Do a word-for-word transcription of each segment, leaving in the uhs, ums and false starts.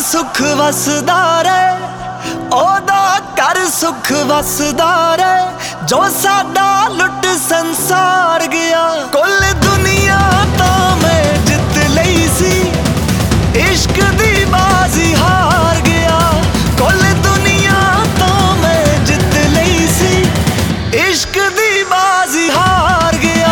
सुख वसदा रे, ओदा कर सुख वसदा रे। जो साडा लुट संसार गया, कुल दुनिया तो मैं जित लई सी, इश्क दी बाजी हार गया। कुल दुनिया तो मैं जित लई सी, इश्क दी बाजी हार गया।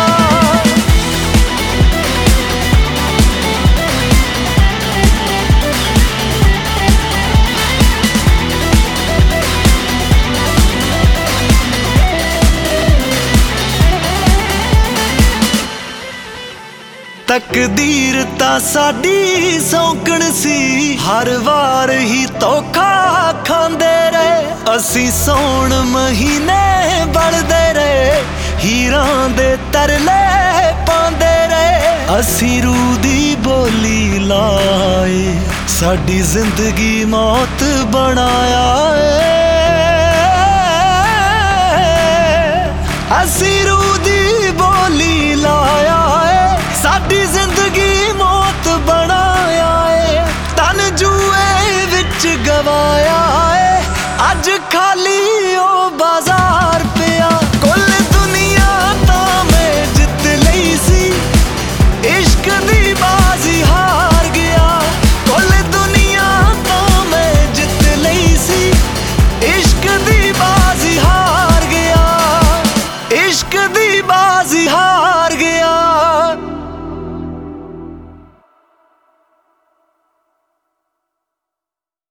तकदीर ता साडी सौकण सी, हर वार ही धोखा खांदे रहे। असी सौण महीने बलदे रहे, हीरां दे तरले पांदे रहे। असी रूह दी बोली लाए, साडी जिंदगी मौत बनाया है। असी रूह दी बोली लाया है, साडी जिंदगी मौत बनाया है। तन जुए विच गवाया है, अज खाली